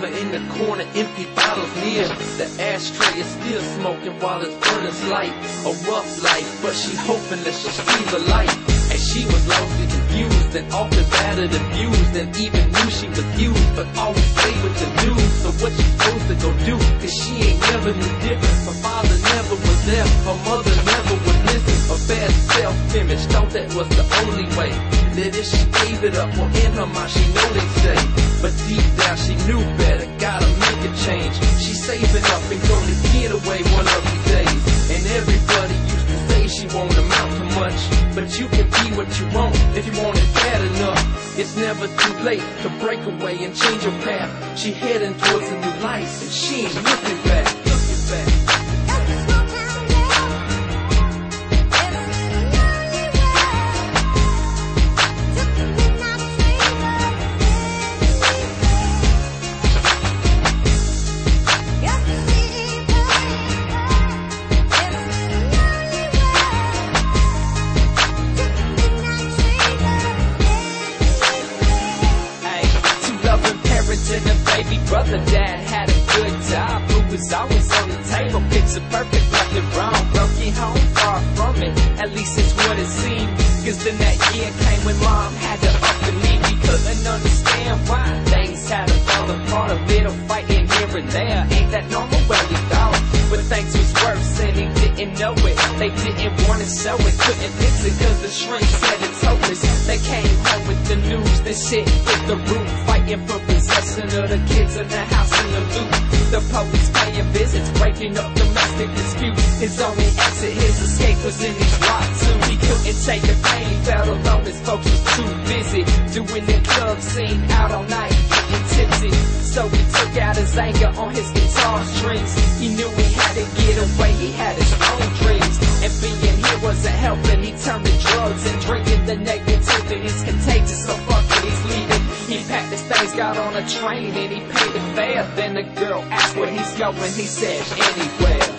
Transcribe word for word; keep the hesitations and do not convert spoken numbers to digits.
her in the corner, empty bottles near the ashtray is still smoking while it's burning light. A rough life, but she hoping that she'll see the light. And she was lost and confused and often battered, abused, and even knew she was used, but always stayed with the news. So what she supposed to go do? Cause she ain't never knew different. Her father never was there, her mother never would listen. A bad self-image, thought that was the only way. That if she gave it up, well in her mind she know they say, but deep down she knew better, gotta make a change. She's saving up and gonna get away one of these days. And everybody used to say she won't amount to much, but you can be what you want if you want it bad enough. It's never too late to break away and change your path. She heading towards a new life and she ain't looking back, looking back. And the baby brother dad had a good job, food was always on the table, picture perfect, nothing wrong. Broken home, far from it, at least it's what it seemed. Cause then that year came when mom had to up and leave. We couldn't understand why things had to fall apart, a little fighting here and there. Ain't that normal? Well, we thought, but things was worse and he didn't know it. They didn't want to show it, couldn't fix it cause the shrink said it's hopeless. They came home with the news, this shit hit the roof, fighting for possession of the kids in the house in the loop. The police paying visits, breaking up domestic disputes. His only exit, his escape was in his rock suit. He couldn't take the pain, felt alone, his folks was too busy doing the club scene out all night, getting tipsy. So he took out his anger on his guitar strings. He knew he had to get away, he had his own dreams. And being here wasn't helping, he turned to drugs and drinking. The negativity is contagious, so fuck it, he's leaving. He packed his things, got on a train, and he paid the fare. Then the girl asked where he's going, he said anywhere.